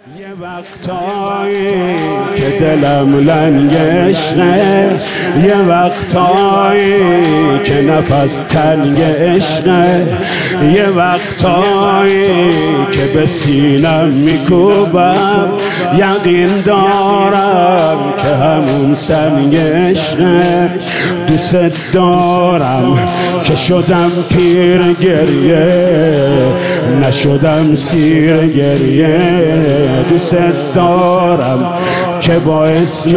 یه وقتایی که دلم لنگ عشقه، یه وقتایی که نفس تنگ عشقه، یه وقتایی که به سینم میکوبم یقین دارم که همون سنگ عشقه. دوست دارم که شدم پیر گریه، نشدم سیر گریه. دوست دارم که با اسم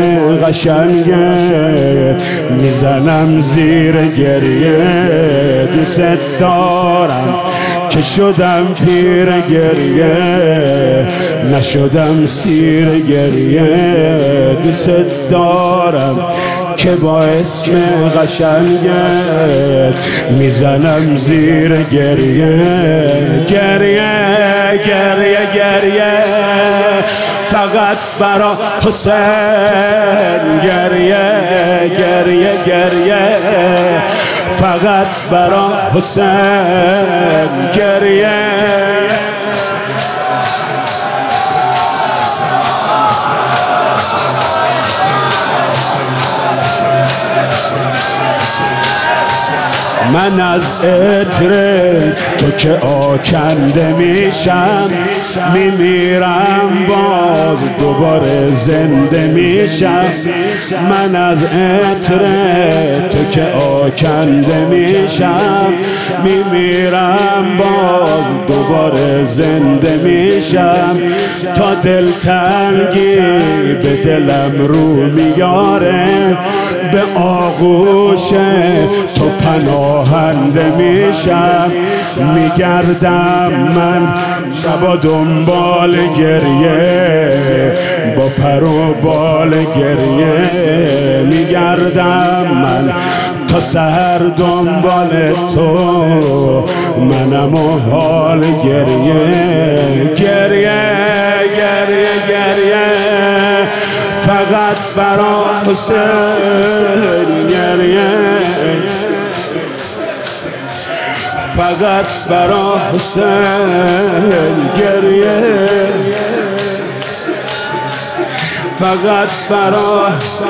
قشنگه میزنم زیر گریه. دوست دارم که شدم پیر گریه، نشدم سیر گریه. دوست دارم که با اسم قشنگه میزنم زیر گریه. گریه گریه گریه فقط برا حسین، گریه گریه گریه فقط برا حسین، گریه. من از عطر تو که آکنده میشم، میمیرم باز دوباره زنده میشم. من از عطر تو که آکنده میشم، میمیرم باز دوباره زنده میشم. تا دلتنگی به دلم رو میاره، به آغوش تو پناهنده میشم. میگردم من شبا دنبال گریه، با پر و بال گریه. میگردم من تا سحر دنبال تو، منم و حال گریه. گریه گریه گریه فقط برا حسین، گریه فقط برا حسین، گریه فقط برا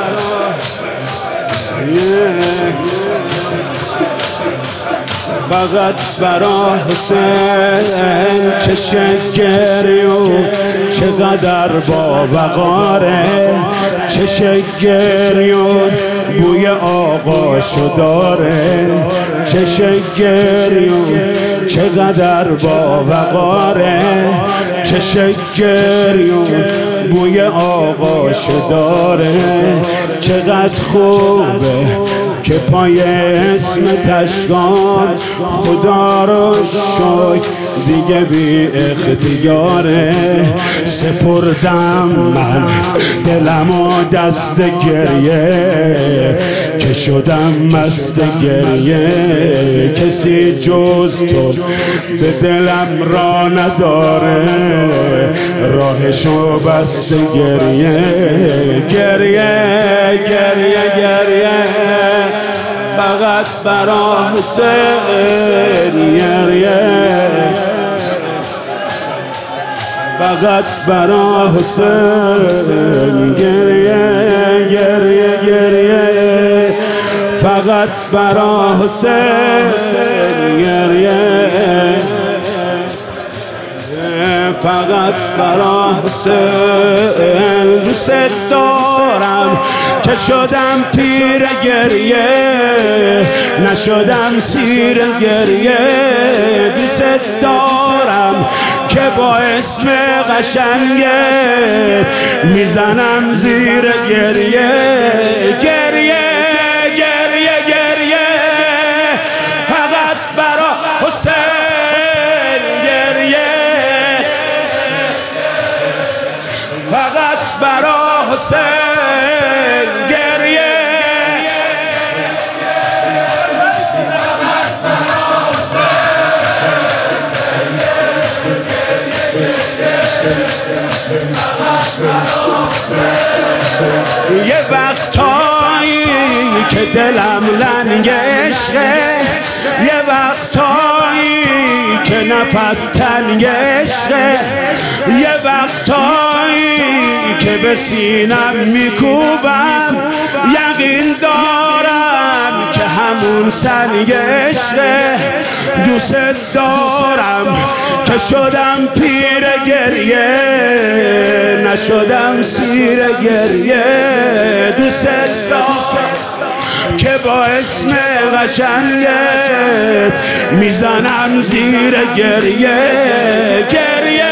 فقط برا حسین. چشم گریو چقدر با وقاره، چشم گریو بوی آقاشو داره. چشم گریو چقدر با وقاره، چشم گریو بوی آقاشو داره. چقدر خوبه که پای اسم تشکان، خدا رو شکر دیگه بی اختیاره. سپردم من دلم و دست گریه، که شدم مست گریه. کسی جز تو به دلم را نداره، راهشو بست گریه. گریه گریه گریه فقط برا حسین، گریه فقط برا حسین، گریه گریه گریه فقط برا حسین، گریه فقط برا حسین. دوست دارم که شدم پیر گریه، نشدم سیر گریه. دوست دارم که با اسم قشنگه میزنم زیر گریه. گریه گریه گریه فقط برا حسین، گریه فقط برا حسین، گریه یه وقتایی که دلم لنگ عشقه، یه وقتایی که نفس تنگ عشقه، یه وقتایی که به سینم میکوبم، یقین دارم که همون سنگ عشقه. دوست دارم که شدم پیر گریه، نشدم سیر گریه. دوست دارم که با اسم قشنگت میزنم زیر گریه. گریه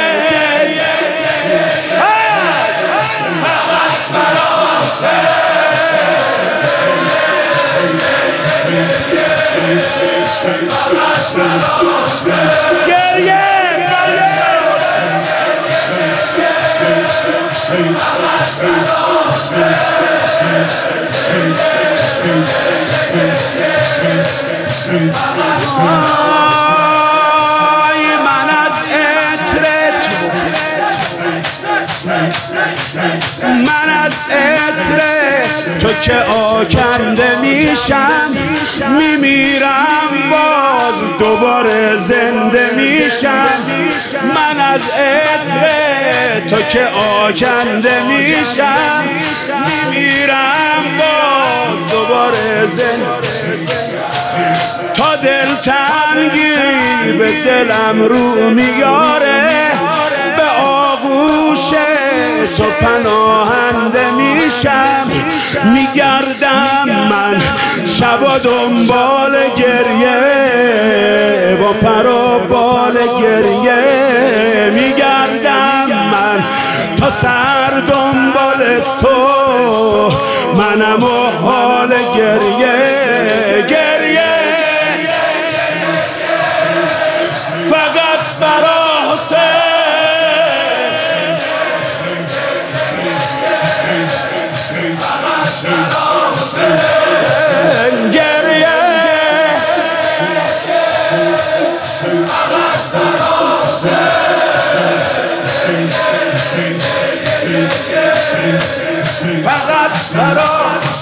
من از عطر تو که آکنده میشم، میمیرم باز دوباره زنده میشم. من از عطر تو که آکنده میشم، میمیرم باز دوباره زنده. تا دلتنگی به دلم رو میاره، به آغوش تو پناهنده میشم. میگردم من شبا دنبال گریه، با پر و بال گریه. میگردم من تا سر دنبال تو، منم و حال گریه. گریه فقط برا حسین، گریه فقط برا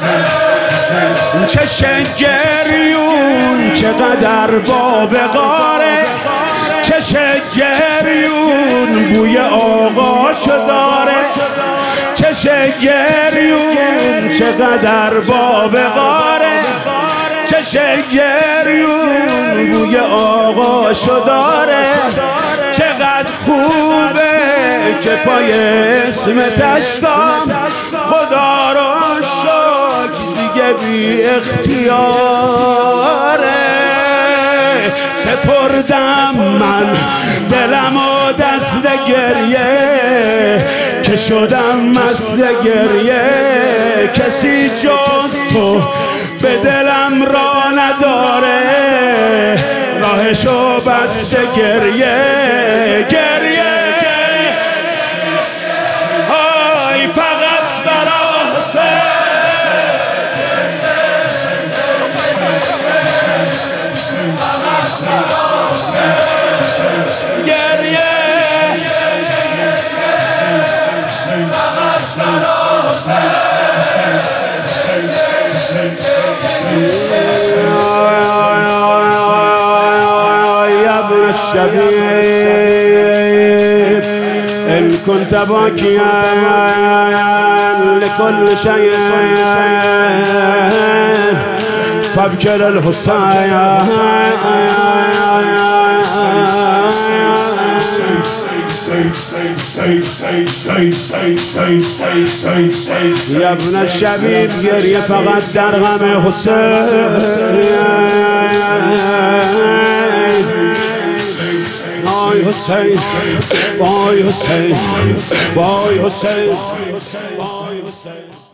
چشم گریون چقدر باب غاره، چشم گریون بوی آغاشو داره. چشم گریون چقدر باب غاره، چشم گریون بوی آغاشو داره. چقدر خوبه که پای اسمت اشکام، خدا رو شکر دیگه بی اختیاره. سپردم من دلم و دست گریه، که شدم مست گریه. کسی جز تو به دلم را نداره، راهشو بسته گریه. گریه های فقط برا حسین، گریه يا ابن الشبيب إن كنت باكيا لكل شيء فابكي للحسين. يا ابن الشبيب گریه فقط در غم حسین. وای حسین، وای حسین، وای حسین، وای حسین.